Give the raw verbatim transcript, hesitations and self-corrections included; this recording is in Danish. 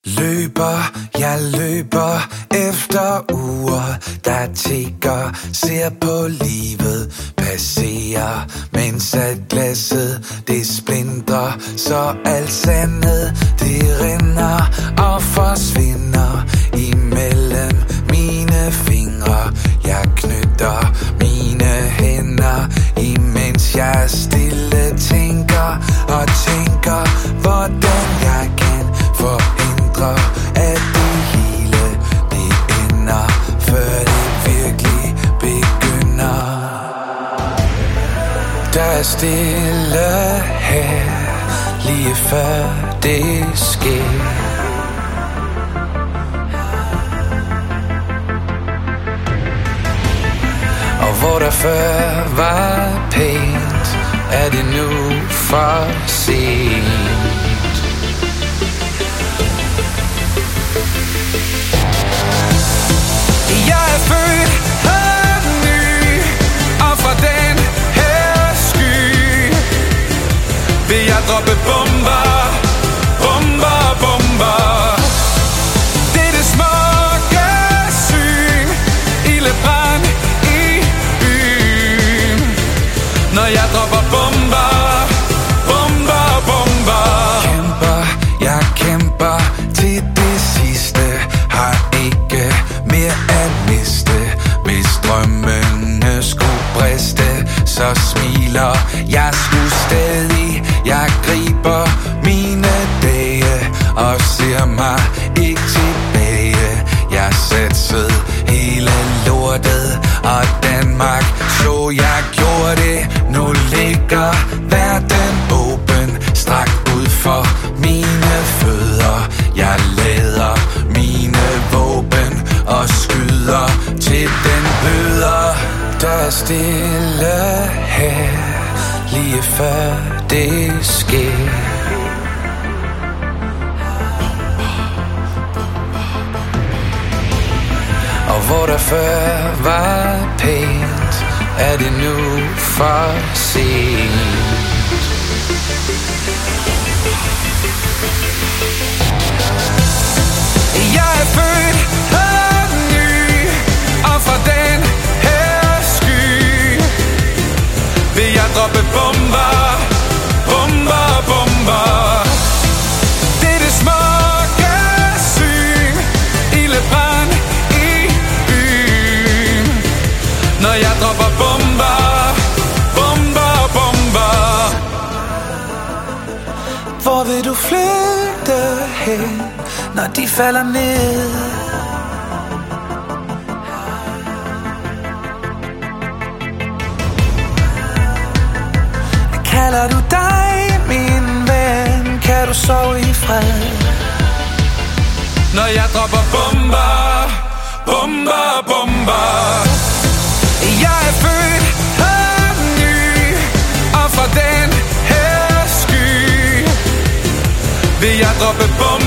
Løber, jeg løber efter uger, der tigger, ser på livet passere, mens at glasset det splintrer, så alt sandet det rinder og forsvinder imellem mine fingre. Jeg knytter mine hænder, imens jeg stille tænker og tænker, hvordan jeg kan forhindre, at det hele det ender, før det virkelig begynder. Der er stille her, lige før det sker. Og hvor der før var pænt, er det nu for sent. Jeg er født her ny, og fra den her sky vil jeg droppe bomber, bomber, bomber. Det er det smukke syn, ildebrand i byen, når jeg dropper bomber, bomber, bomber. Kæmper, jeg kæmper til det sidste, har ikke mere at miste. Hvis drømmene skulle briste, så smiler jeg sgu stadig. Jeg griber mine dage og ser mig ikke tilbage. Jeg satsede hele lortet, og Danmark så jeg gjorde det. Nu ligger verden åben, strakt ud for mine fødder. Jeg lader mine våben og skyder til den bløder. Der er stille her, lige før det sker. Og hvor der før var pænt, er det nu for sent. Jeg er født her ny, og fra den her sky vil jeg droppe bomber, bomber, bomber. Det er det smukke syn, ildebrand i byen, når jeg dropper bomber, bomber, bomber. Hvor vil du flytte hen, når de falder ned? Kalder du dig min ven, kan du sove i fred, når jeg dropper bomber, bomber, bomber. Jeg er født her ny, og fra den her sky vil jeg droppe bomber,